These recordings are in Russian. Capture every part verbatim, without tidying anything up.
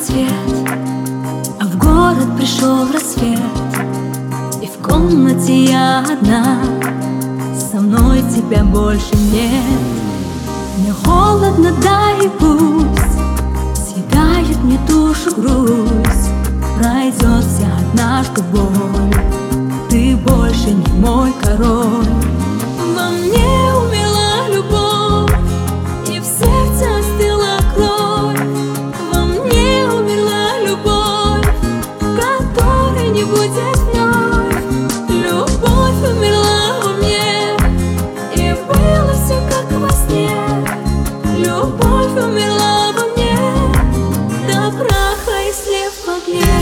свет, а в город пришел рассвет, и в комнате я одна, со мной тебя больше нет. Мне холодно, да и пусть съедает мне душу грусть. Пройдет вся однажды боль, ты больше не мой король. Во мне умерла любовь, и в сердце остыла кровь. Во мне умерла любовь, которой не будет вновь. Любовь умерла во мне, и было все как во сне. Любовь умерла во мне, до праха и слев в огне.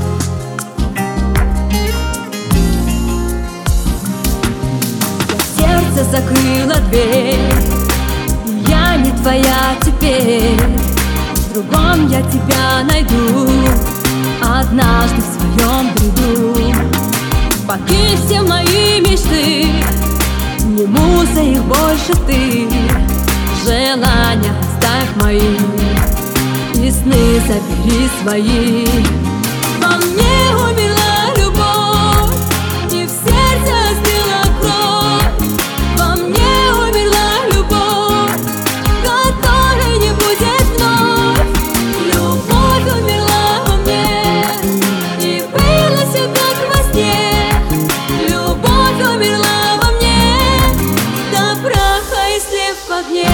Закрыла дверь, я не твоя теперь. В другом я тебя найду однажды в своем бреду. Покинь все мои мечты, не муза их больше ты. Желания оставь мои, и сны забери свои. Во мне умерла любовь, и в сердце остыла кровь. Во мне умерла любовь, которой не будет вновь. Любовь умерла во мне, и было все как во сне. Любовь умерла во мне, до праха и слев в огне.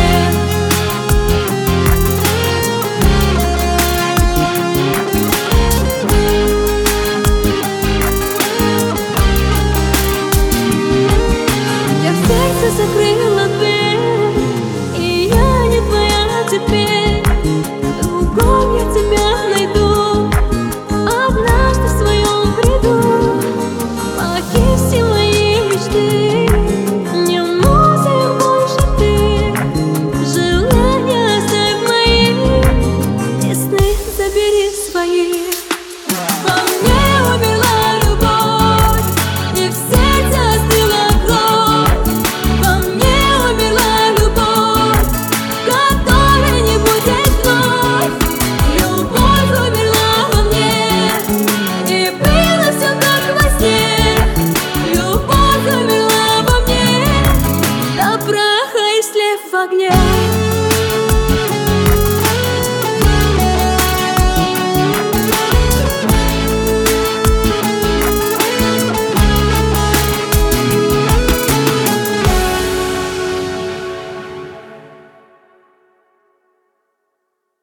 Закрыла дверь, и я не твоя теперь. В другом я тебя найду однажды в своем бреду. Покинь все мои мечты, не муза их больше ты. Желания оставь мои, и сны забери свои.